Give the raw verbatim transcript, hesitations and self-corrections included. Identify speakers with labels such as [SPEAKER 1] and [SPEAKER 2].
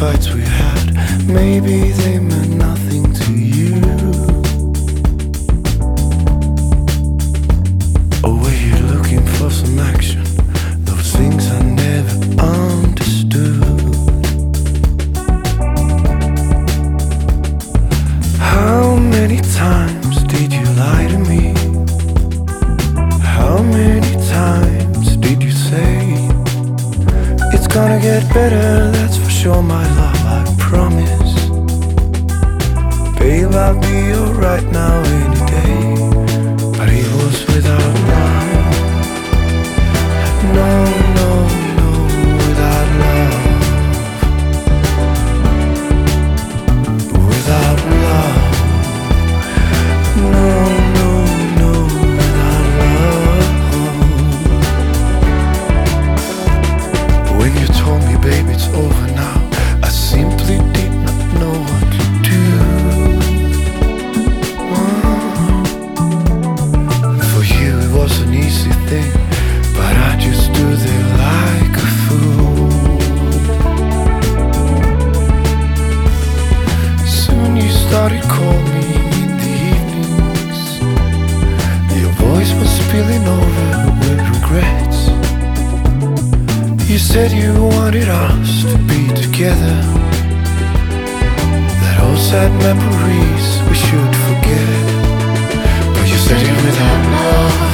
[SPEAKER 1] fights we had, maybe they meant nothing to you. Or were you looking for some action? Those things I never understood. How many times did you lie to me? How many times did you say it's gonna get better, that's for sure, my love, I promise. Babe, I'll be alright now any day. But it was without love. No, no, no, without love. Without love. No, no, no, without love. When you told me, babe, it's over now, I simply did not know what to do. For you it was an easy thing, but I just stood there like a fool. Soon you started calling me in the evenings. Your voice was spilling over with regrets. You said you wanted us to be together, that all sad memories we should forget. But you said it without love.